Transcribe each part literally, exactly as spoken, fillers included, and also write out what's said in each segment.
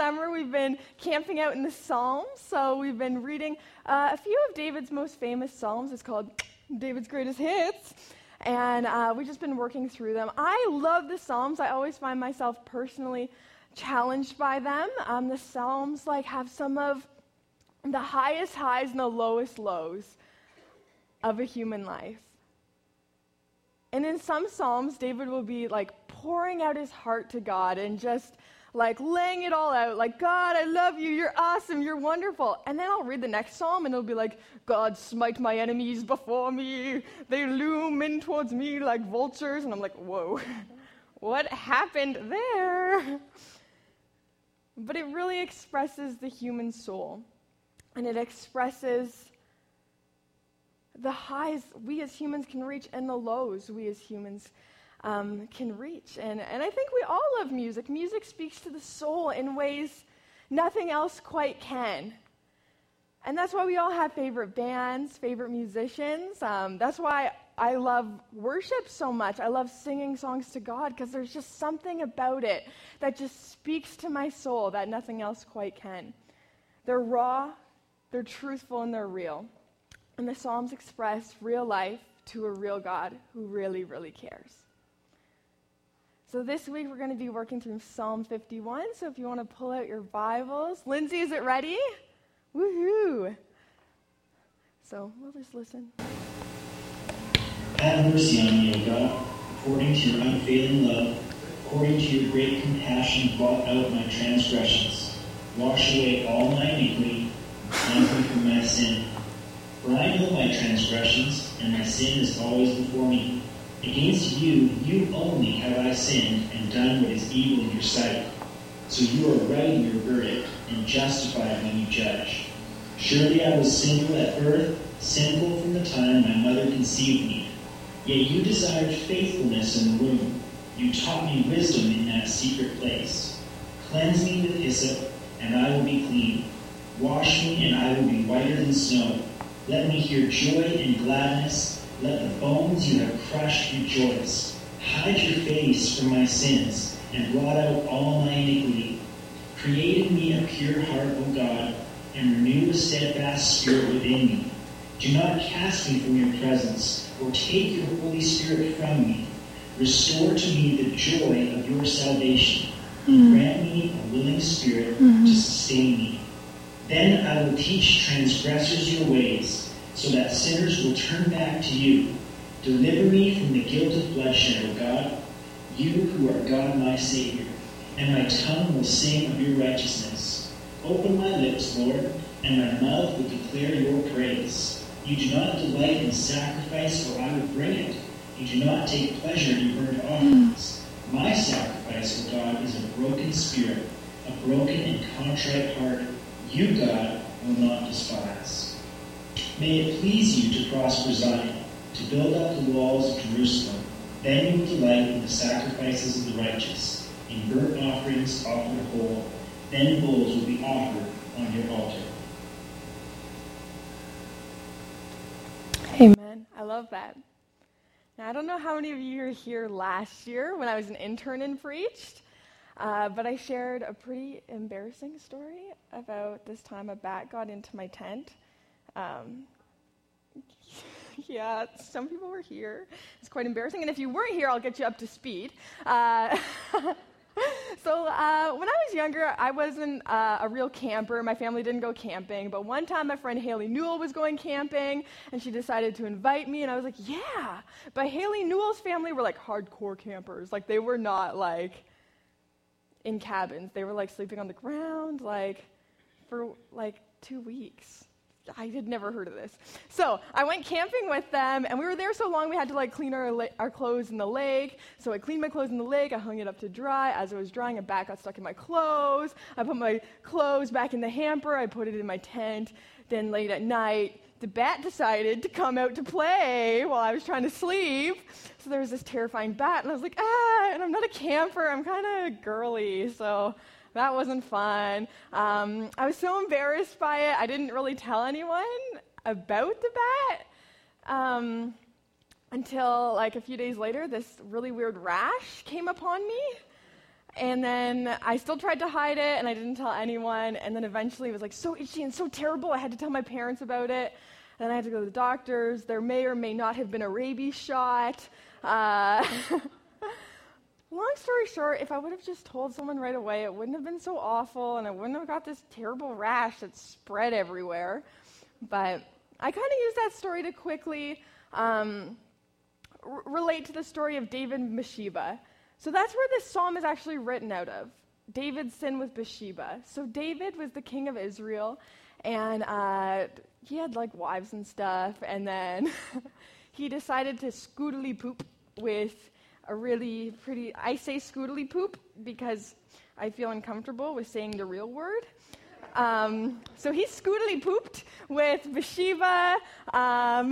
summer, we've been camping out in the Psalms. So we've been reading uh, a few of David's most famous Psalms. It's called David's Greatest Hits. And uh, we've just been working through them. I love the Psalms. I always find myself personally challenged by them. Um, the Psalms like have some of the highest highs and the lowest lows of a human life. And in some Psalms, David will be like pouring out his heart to God and just like laying it all out, like, God, I love you, you're awesome, you're wonderful. And then I'll read the next Psalm and it'll be like, God, smite my enemies before me, they loom in towards me like vultures. And I'm like, whoa, what happened there? But it really expresses the human soul, and it expresses the highs we as humans can reach and the lows we as humans um, can reach. And, and I think we all love music. Music speaks to the soul in ways nothing else quite can. And that's why we all have favorite bands, favorite musicians. Um, that's why I love worship so much. I love singing songs to God because there's just something about it that just speaks to my soul that nothing else quite can. They're raw, they're truthful, and they're real. And the Psalms express real life to a real God who really, really cares. So this week we're going to be working through Psalm fifty-one. So if you want to pull out your Bibles. Lindsay, is it ready? Woohoo! So we'll just listen. Have mercy on me, O God, according to your unfailing love, according to your great compassion, blot out my transgressions. Wash away all my iniquity, cleanse me from my sin. For I know my transgressions, and my sin is always before me. Against you, you only have I sinned, and done what is evil in your sight. So you are right in your verdict, and justified when you judge. Surely I was sinful at birth, sinful from the time my mother conceived me. Yet you desired faithfulness in the womb. You taught me wisdom in that secret place. Cleanse me with hyssop, and I will be clean. Wash me, and I will be whiter than snow. Let me hear joy and gladness. Let the bones you have crushed rejoice. Hide your face from my sins, and blot out all my iniquity. Create in me a pure heart, O God, and renew a steadfast spirit within me. Do not cast me from your presence, or take your Holy Spirit from me. Restore to me the joy of your salvation, and grant me a willing spirit mm-hmm. to sustain me. Then I will teach transgressors your ways, so that sinners will turn back to you. Deliver me from the guilt of bloodshed, O God, you who are God my Savior, and my tongue will sing of your righteousness. Open my lips, Lord, and my mouth will declare your praise. You do not delight in sacrifice, or I would bring it. You do not take pleasure in burnt offerings. My sacrifice, O God, is a broken spirit, a broken and contrite heart. You, God, will not despise. May it please you to prosper Zion, to build up the walls of Jerusalem. Then you will delight in the sacrifices of the righteous, in burnt offerings offered whole. Then bulls will be offered on your altar. Amen. I love that. Now, I don't know how many of you were here last year when I was an intern and preached, uh, but I shared a pretty embarrassing story about this time a bat got into my tent. Um, yeah, some people were here. It's quite embarrassing, and if you weren't here, I'll get you up to speed. Uh, So uh, when I was younger, I wasn't uh, a real camper. My family didn't go camping. But one time, my friend Haley Newell was going camping, and she decided to invite me. And I was like, yeah. But Haley Newell's family were like hardcore campers. Like, they were not like in cabins. They were like sleeping on the ground, like for like two weeks. I had never heard of this. So I went camping with them, and we were there so long we had to like clean our la- our clothes in the lake. So I cleaned my clothes in the lake. I hung it up to dry. As it was drying, a bat got stuck in my clothes. I put my clothes back in the hamper. I put it in my tent. Then late at night, the bat decided to come out to play while I was trying to sleep. So there was this terrifying bat, and I was like, ah, and I'm not a camper. I'm kind of girly, so that wasn't fun. Um, I was so embarrassed by it, I didn't really tell anyone about the bat um, until like a few days later, this really weird rash came upon me. and then I still tried to hide it, and I didn't tell anyone, and then eventually it was like so itchy and so terrible, I had to tell my parents about it, and then I had to go to the doctors. There may or may not have been a rabies shot. Uh, long story short, if I would have just told someone right away, it wouldn't have been so awful, and I wouldn't have got this terrible rash that spread everywhere. But I kind of used that story to quickly um, r- relate to the story of David and Bathsheba. So that's where this psalm is actually written out of, David's sin with Bathsheba. So David was the king of Israel, and uh, he had like wives and stuff, and then he decided to scootily poop with a really pretty, I say scootily poop because I feel uncomfortable with saying the real word. Um, so he scootily pooped with Bathsheba. Um,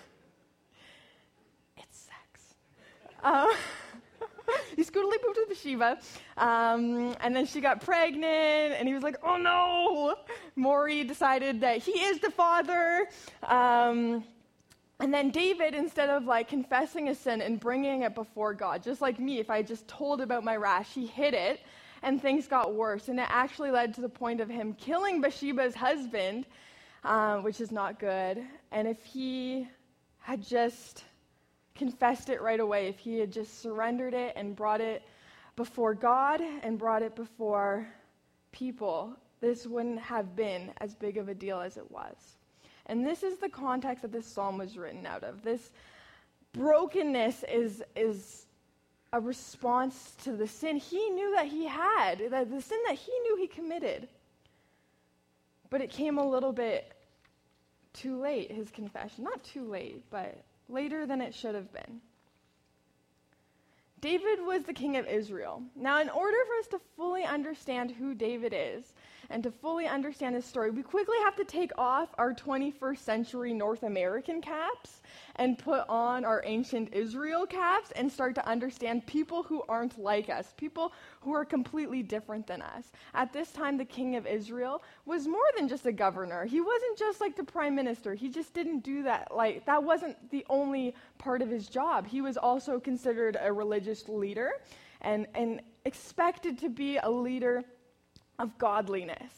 it's sex. Um, he scootily pooped with Bathsheba, um, and then she got pregnant, and he was like, oh no! Maury decided that he is the father. Um, and then David, instead of like confessing his sin and bringing it before God, just like me, if I just told about my rash, he hid it, and things got worse. And it actually led to the point of him killing Bathsheba's husband, um, which is not good. And if he had just confessed it right away, if he had just surrendered it and brought it before God and brought it before people, this wouldn't have been as big of a deal as it was. And this is the context that this psalm was written out of. This brokenness is is a response to the sin he knew that he had, that the sin that he knew he committed. But it came a little bit too late, his confession. Not too late, but later than it should have been. David was the king of Israel. Now, in order for us to fully understand who David is and to fully understand his story, we quickly have to take off our twenty-first century North American caps and put on our ancient Israel caps and start to understand people who aren't like us, people who are completely different than us. At this time, the king of Israel was more than just a governor. He wasn't just like the prime minister. He just didn't do that. Like, that wasn't the only part of his job. He was also considered a religious leader and, and expected to be a leader of godliness.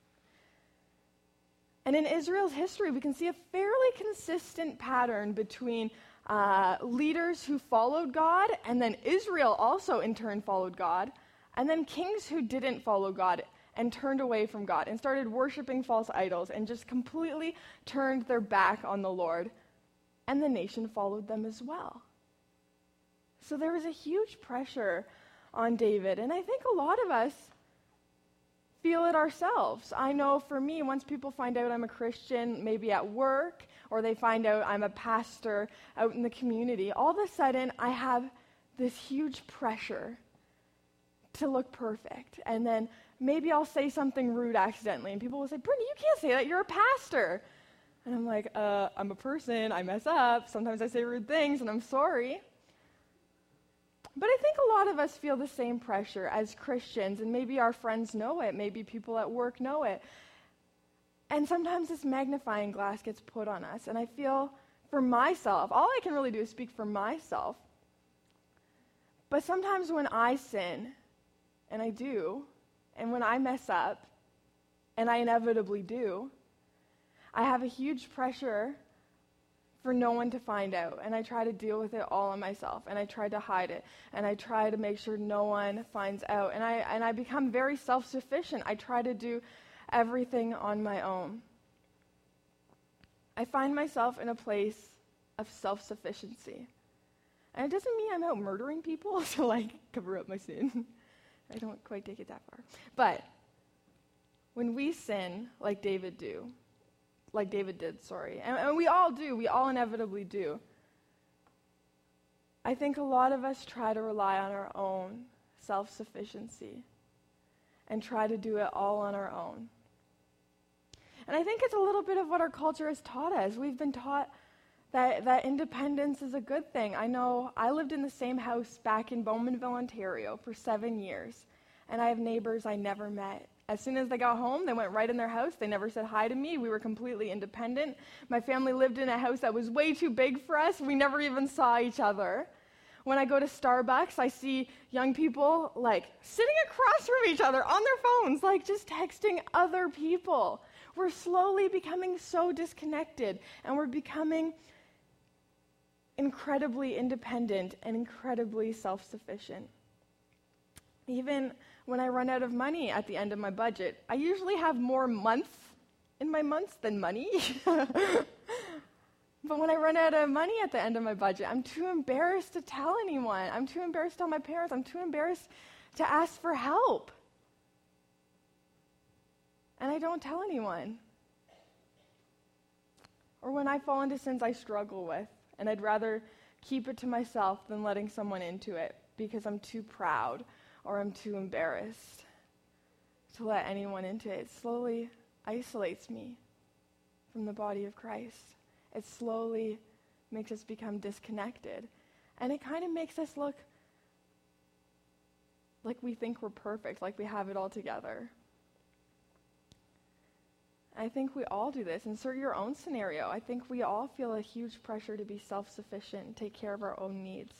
And in Israel's history, we can see a fairly consistent pattern between uh, leaders who followed God, and then Israel also in turn followed God, and then kings who didn't follow God and turned away from God and started worshiping false idols and just completely turned their back on the Lord, and the nation followed them as well. So there was a huge pressure on David, and I think a lot of us feel it ourselves. I know for me, once people find out I'm a Christian, maybe at work, or they find out I'm a pastor out in the community, all of a sudden I have this huge pressure to look perfect. And then maybe I'll say something rude accidentally, and people will say, Brittany, you can't say that, you're a pastor. And I'm like, uh, I'm a person, I mess up, sometimes I say rude things, and I'm sorry. But I think a lot of us feel the same pressure as Christians, and maybe our friends know it, maybe people at work know it. And sometimes this magnifying glass gets put on us, and I feel for myself, all I can really do is speak for myself. But sometimes when I sin, and I do, and when I mess up, and I inevitably do, I have a huge pressure for no one to find out, and I try to deal with it all on myself, and I try to hide it, and I try to make sure no one finds out, and I and I become very self-sufficient. I try to do everything on my own. I find myself in a place of self-sufficiency, and it doesn't mean I'm out murdering people to like cover up my sin. I don't quite take it that far, but when we sin like David do. Like David did, sorry. And, and we all do. We all inevitably do. I think a lot of us try to rely on our own self-sufficiency and try to do it all on our own. And I think it's a little bit of what our culture has taught us. We've been taught that, that independence is a good thing. I know I lived in the same house back in Bowmanville, Ontario for seven years, and I have neighbors I never met. As soon as they got home, they went right in their house. They never said hi to me. We were completely independent. My family lived in a house that was way too big for us. We never even saw each other. When I go to Starbucks, I see young people like sitting across from each other on their phones, like just texting other people. We're slowly becoming so disconnected, and we're becoming incredibly independent and incredibly self-sufficient. Even when I run out of money at the end of my budget, I usually have more months in my months than money. But when I run out of money at the end of my budget, I'm too embarrassed to tell anyone. I'm too embarrassed to tell my parents. I'm too embarrassed to ask for help. And I don't tell anyone. Or when I fall into sins I struggle with, and I'd rather keep it to myself than letting someone into it because I'm too proud or I'm too embarrassed to let anyone into it. It slowly isolates me from the body of Christ. It slowly makes us become disconnected. And it kind of makes us look like we think we're perfect, like we have it all together. I think we all do this. Insert your own scenario. I think we all feel a huge pressure to be self-sufficient and take care of our own needs.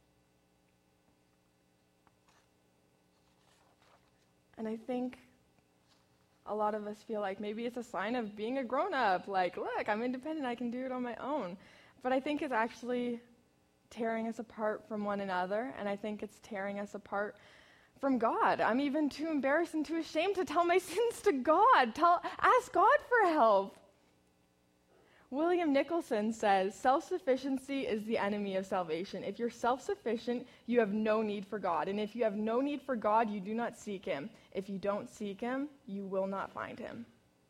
And I think a lot of us feel like maybe it's a sign of being a grown-up, like, look, I'm independent, I can do it on my own. But I think it's actually tearing us apart from one another, and I think it's tearing us apart from God. I'm even too embarrassed and too ashamed to tell my sins to God. Tell, ask God for help. William Nicholson says, self-sufficiency is the enemy of salvation. If you're self-sufficient, you have no need for God. And if you have no need for God, you do not seek him. If you don't seek him, you will not find him.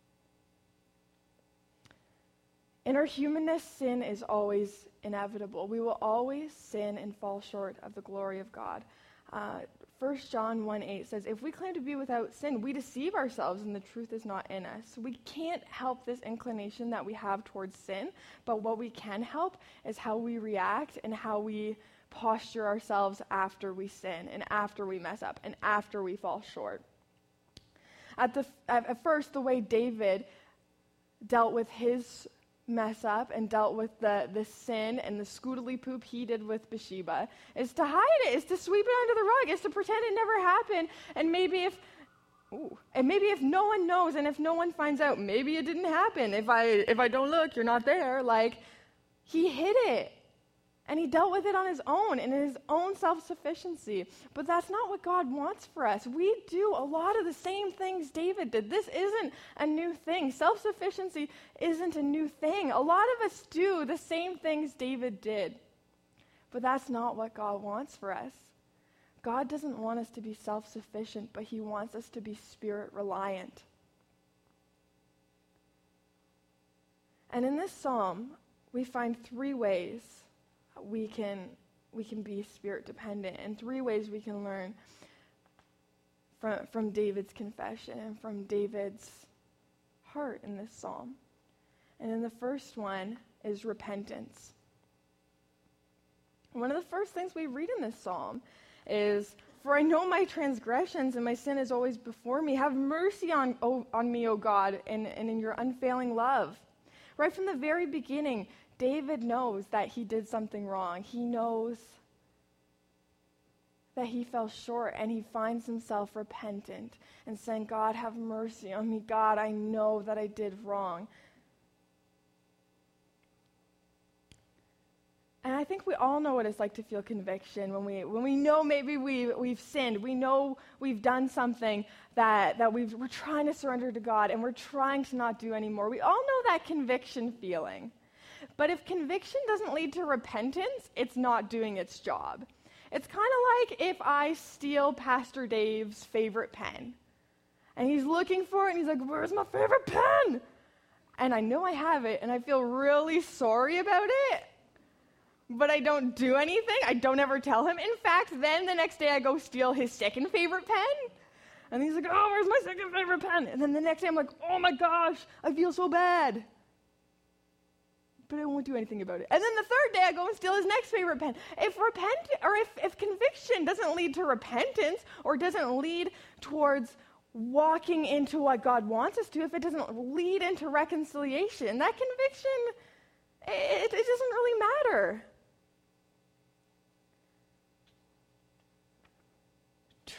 In our humanness, sin is always inevitable. We will always sin and fall short of the glory of God. Uh, First John one eight says, if we claim to be without sin, we deceive ourselves and the truth is not in us. We can't help this inclination that we have towards sin, but what we can help is how we react and how we posture ourselves after we sin and after we mess up and after we fall short. At, the, at first, the way David dealt with his mess up and dealt with the, the sin and the scootily poop he did with Bathsheba is to hide it, is to sweep it under the rug, is to pretend it never happened, and maybe if ooh, and maybe if no one knows and if no one finds out, maybe it didn't happen. If I if I don't look, you're not there. Like, he hid it. And he dealt with it on his own, in his own self-sufficiency. But that's not what God wants for us. We do a lot of the same things David did. This isn't a new thing. Self-sufficiency isn't a new thing. A lot of us do the same things David did. But that's not what God wants for us. God doesn't want us to be self-sufficient, but he wants us to be spirit-reliant. And in this psalm, we find three ways we can we can be spirit dependent, and three ways we can learn from from David's confession and from David's heart in this psalm. And then the first one is repentance. One of the first things we read in this psalm is, for I know my transgressions and my sin is always before me. Have mercy on, oh, on me, O God, and, and in your unfailing love. Right from the very beginning, David knows that he did something wrong. He knows that he fell short, and he finds himself repentant and saying, God, have mercy on me. God, I know that I did wrong. And I think we all know what it's like to feel conviction when we when we know maybe we, we've sinned. We know we've done something that, that we've, we're trying to surrender to God, and we're trying to not do anymore. We all know that conviction feeling. But if conviction doesn't lead to repentance, it's not doing its job. It's kind of like if I steal Pastor Dave's favorite pen. And he's looking for it, and he's like, where's my favorite pen? And I know I have it, and I feel really sorry about it. But I don't do anything. I don't ever tell him. In fact, then the next day I go steal his second favorite pen. And he's like, oh, where's my second favorite pen? And then the next day I'm like, oh my gosh, I feel so bad. But I won't do anything about it. And then the third day I go and steal his next favorite pen. If repent or if, if conviction doesn't lead to repentance or doesn't lead towards walking into what God wants us to, if it doesn't lead into reconciliation, that conviction, it, it doesn't really matter.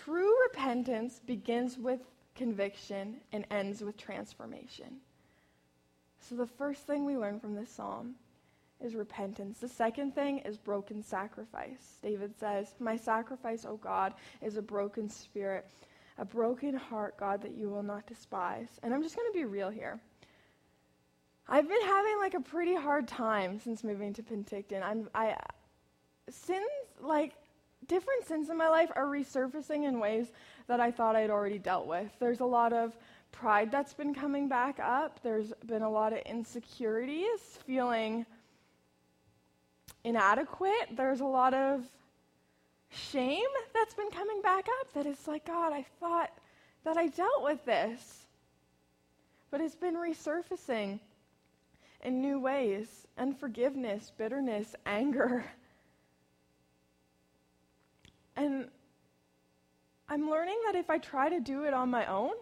true repentance begins with conviction and ends with transformation. So the first thing we learn from this psalm is repentance. The second thing is broken sacrifice. David says, my sacrifice, O God, is a broken spirit, a broken heart, God, that you will not despise. And I'm just going to be real here. I've been having like a pretty hard time since moving to Penticton. I'm, I, sins, like different sins in my life are resurfacing in ways that I thought I'd already dealt with. There's a lot of pride that's been coming back up. There's been a lot of insecurities, feeling inadequate. There's a lot of shame that's been coming back up that it's like, God, I thought that I dealt with this. But it's been resurfacing in new ways. Unforgiveness, bitterness, anger. And I'm learning that if I try to do it on my own,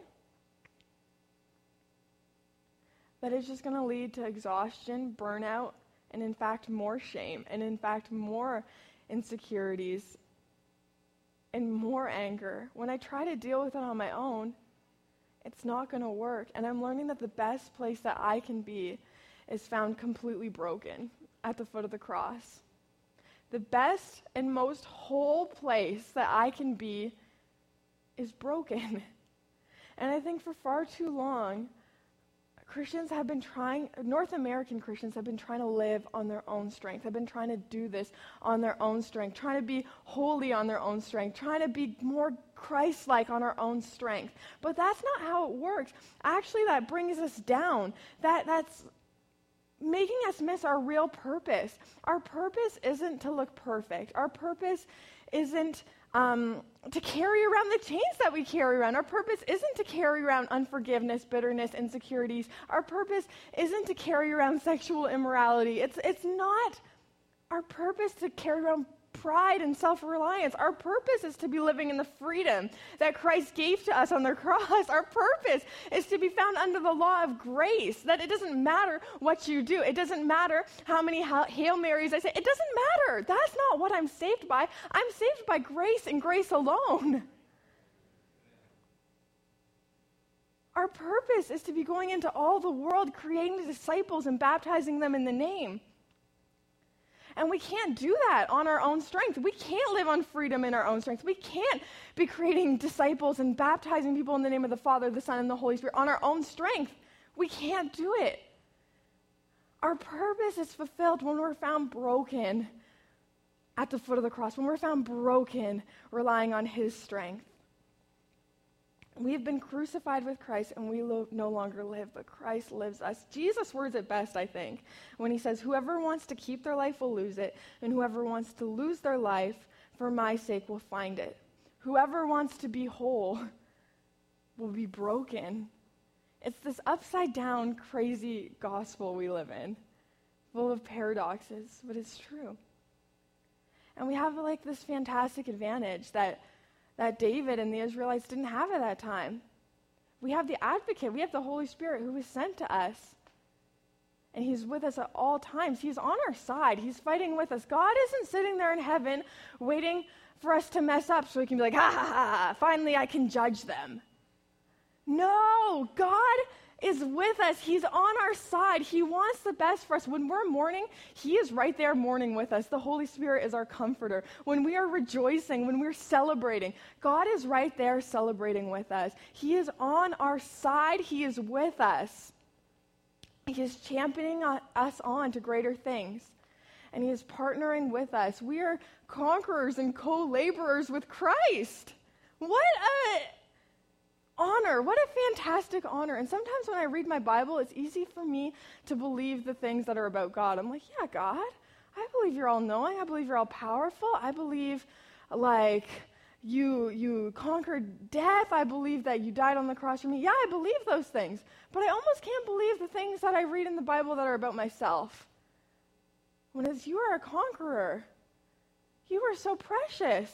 that it's just going to lead to exhaustion, burnout, and in fact more shame, and in fact more insecurities, and more anger. When I try to deal with it on my own, it's not going to work. And I'm learning that the best place that I can be is found completely broken at the foot of the cross. The best and most whole place that I can be is broken. And I think for far too long, Christians have been trying, North American Christians have been trying to live on their own strength, have been trying to do this on their own strength, trying to be holy on their own strength, trying to be more Christ-like on our own strength. But that's not how it works. Actually, that brings us down. That that's making us miss our real purpose. Our purpose isn't to look perfect. Our purpose isn't um, to carry around the chains that we carry around. Our purpose isn't to carry around unforgiveness, bitterness, insecurities. Our purpose isn't to carry around sexual immorality. It's, it's not our purpose to carry around pride and self-reliance. Our purpose is to be living in the freedom that Christ gave to us on the cross. Our purpose is to be found under the law of grace, that it doesn't matter what you do. It doesn't matter how many Hail Marys I say. It doesn't matter. That's not what I'm saved by. I'm saved by grace and grace alone. Our purpose is to be going into all the world, creating disciples and baptizing them in the name. And we can't do that on our own strength. We can't live on freedom in our own strength. We can't be creating disciples and baptizing people in the name of the Father, the Son, and the Holy Spirit on our own strength. We can't do it. Our purpose is fulfilled when we're found broken at the foot of the cross, when we're found broken relying on His strength. We have been crucified with Christ, and we lo- no longer live, but Christ lives us. Jesus words it best, I think, when he says, whoever wants to keep their life will lose it, and whoever wants to lose their life for my sake will find it. Whoever wants to be whole will be broken. It's this upside-down, crazy gospel we live in, full of paradoxes, but it's true. And we have like this fantastic advantage that that David and the Israelites didn't have at that time. We have the advocate. We have the Holy Spirit who was sent to us. And he's with us at all times. He's on our side. He's fighting with us. God isn't sitting there in heaven waiting for us to mess up so he can be like, ha ha ha, finally I can judge them. No, God is with us. He's on our side. He wants the best for us. When we're mourning, he is right there mourning with us. The Holy Spirit is our comforter. When we are rejoicing, when we're celebrating, God is right there celebrating with us. He is on our side. He is with us. He is championing us on to greater things. And he is partnering with us. We are conquerors and co-laborers with Christ. What a honor. What a fantastic honor. And sometimes when I read my Bible, it's easy for me to believe the things that are about God. I'm like, yeah, God, I believe you're all-knowing. I believe you're all-powerful. I believe, like, you you conquered death. I believe that you died on the cross for me. Yeah, I believe those things. But I almost can't believe the things that I read in the Bible that are about myself. When it's, you are a conqueror. You are so precious.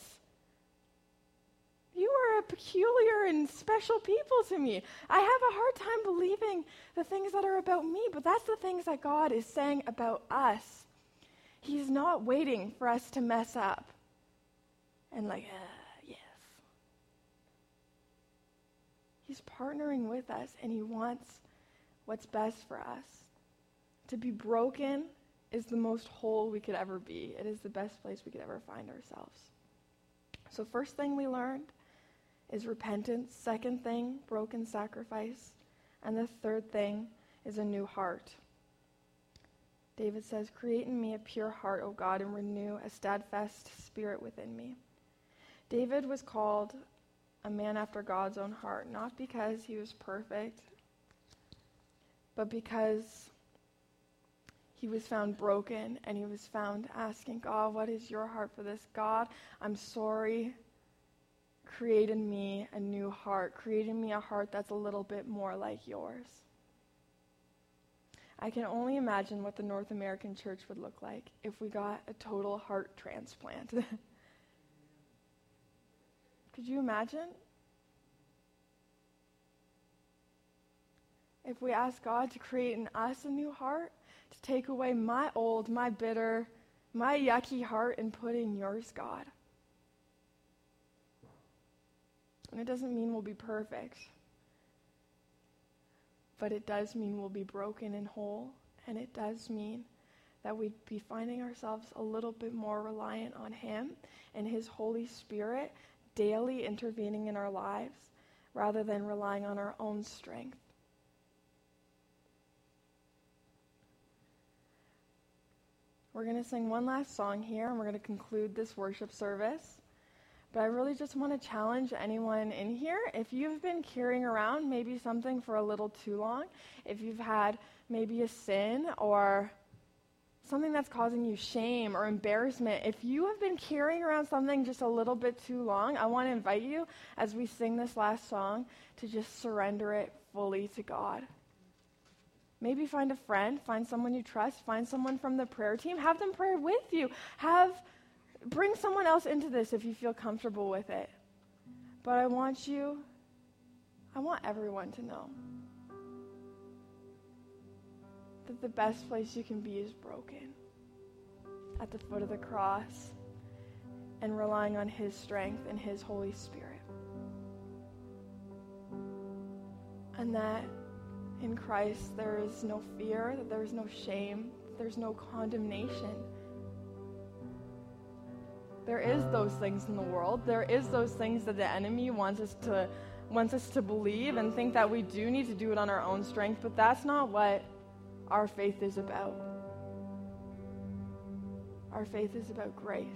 You are a peculiar and special people to me. I have a hard time believing the things that are about me, but that's the things that God is saying about us. He's not waiting for us to mess up and like, uh, yes. He's partnering with us, and he wants what's best for us. To be broken is the most whole we could ever be. It is the best place we could ever find ourselves. So first thing we learned is repentance. Second thing, broken sacrifice. And the third thing is a new heart. David says, create in me a pure heart, O God, and renew a steadfast spirit within me. David was called a man after God's own heart, not because he was perfect, but because he was found broken, and he was found asking, God, what is your heart for this? God, I'm sorry. Create in me a new heart. Create in me a heart that's a little bit more like yours. I can only imagine what the North American church would look like if we got a total heart transplant. Could you imagine? If we ask God to create in us a new heart, to take away my old, my bitter, my yucky heart and put in yours, God. And it doesn't mean we'll be perfect, but it does mean we'll be broken and whole, and it does mean that we'd be finding ourselves a little bit more reliant on him and his Holy Spirit daily intervening in our lives rather than relying on our own strength. We're going to sing one last song here, and we're going to conclude this worship service. But I really just want to challenge anyone in here, if you've been carrying around maybe something for a little too long, if you've had maybe a sin or something that's causing you shame or embarrassment, if you have been carrying around something just a little bit too long, I want to invite you, as we sing this last song, to just surrender it fully to God. Maybe find a friend, find someone you trust, find someone from the prayer team, have them pray with you. Have bring someone else into this if you feel comfortable with it. But I want you, I want everyone to know that the best place you can be is broken, at the foot of the cross, and relying on his strength and his Holy Spirit. And that in Christ there is no fear, that there is no shame, there's no condemnation. There is those things in the world. There is those things that the enemy wants us to wants us to believe and think that we do need to do it on our own strength, but that's not what our faith is about. Our faith is about grace.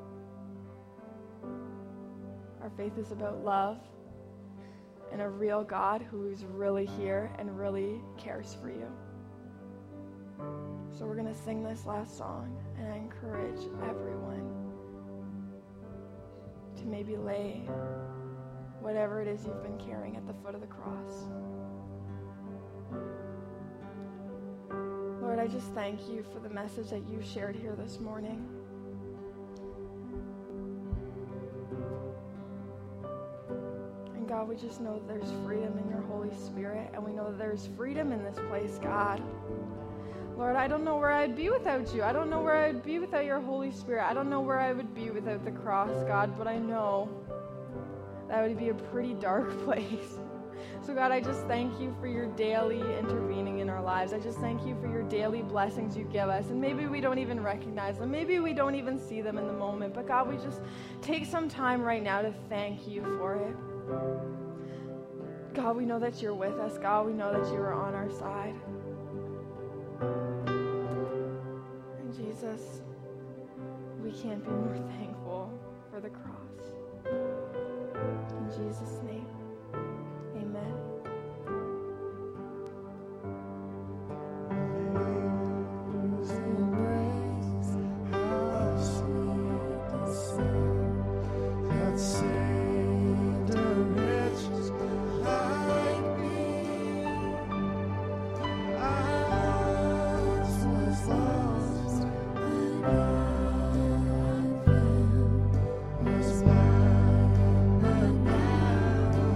Our faith is about love and a real God who is really here and really cares for you. So we're going to sing this last song, and I encourage everyone to maybe lay whatever it is you've been carrying at the foot of the cross. Lord, I just thank you for the message that you shared here this morning. And God, we just know that there's freedom in your Holy Spirit, and we know that there's freedom in this place, God. Lord, I don't know where I'd be without you. I don't know where I'd be without your Holy Spirit. I don't know where I would be without the cross, God, but I know that would be a pretty dark place. So God, I just thank you for your daily intervening in our lives. I just thank you for your daily blessings you give us. And maybe we don't even recognize them. Maybe we don't even see them in the moment. But God, we just take some time right now to thank you for it. God, we know that you're with us. God, we know that you are on our side. And Jesus, we can't be more thankful for the cross. In Jesus' name, amen. Was blind, but now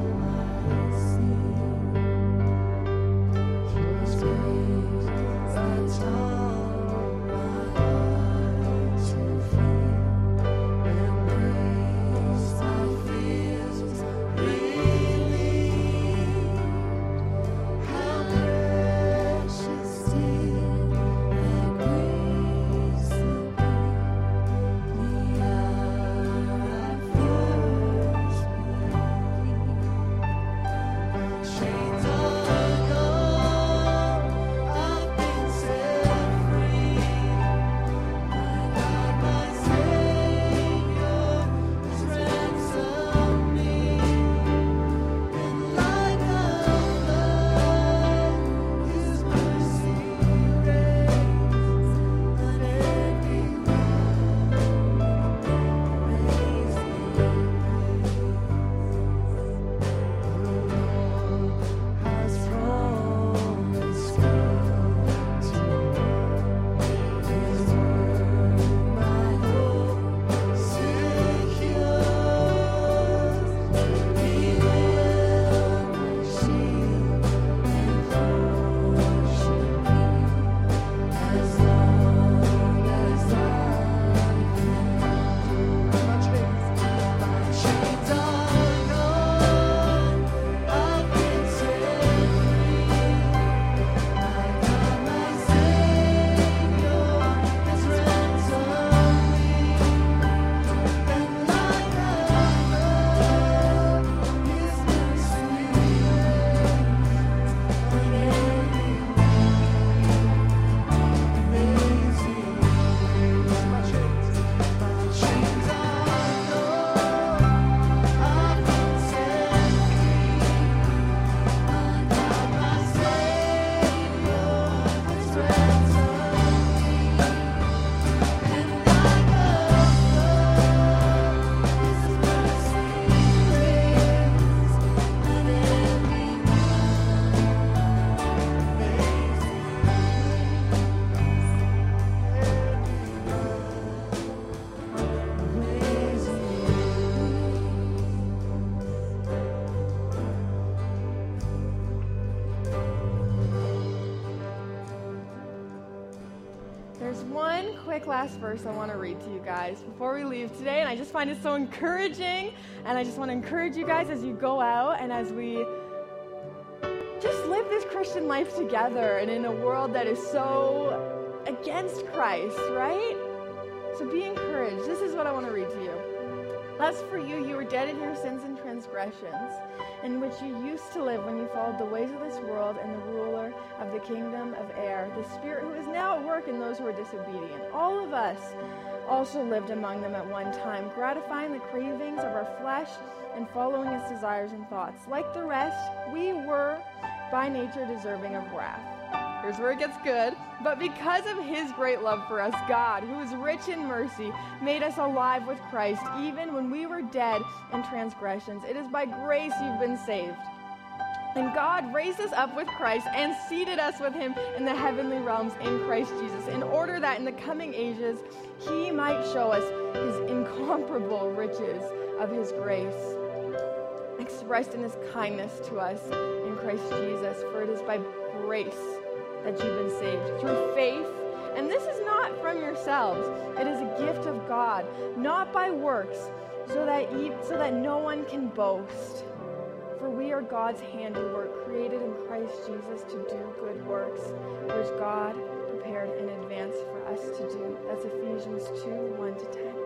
There's one quick last verse I want to read to you guys before we leave today, and I just find it so encouraging, and I just want to encourage you guys as you go out and as we just live this Christian life together and in a world that is so against Christ, right? So be encouraged. This is what I want to read to you. As for you, you were dead in your sins and transgressions, in which you used to live when you followed the ways of this world and the ruler of the kingdom of air, the spirit who is now at work in those who are disobedient. All of us also lived among them at one time, gratifying the cravings of our flesh and following its desires and thoughts. Like the rest, we were by nature deserving of wrath. Here's where it gets good. But because of his great love for us, God, who is rich in mercy, made us alive with Christ, even when we were dead in transgressions. It is by grace you've been saved. And God raised us up with Christ and seated us with him in the heavenly realms in Christ Jesus, in order that in the coming ages he might show us his incomparable riches of his grace, expressed in his kindness to us in Christ Jesus. For it is by grace that you've been saved, through faith. And this is not from yourselves. It is a gift of God, not by works, so that ye, so that no one can boast. For we are God's handiwork, created in Christ Jesus to do good works, which God prepared in advance for us to do. That's Ephesians two, one to ten.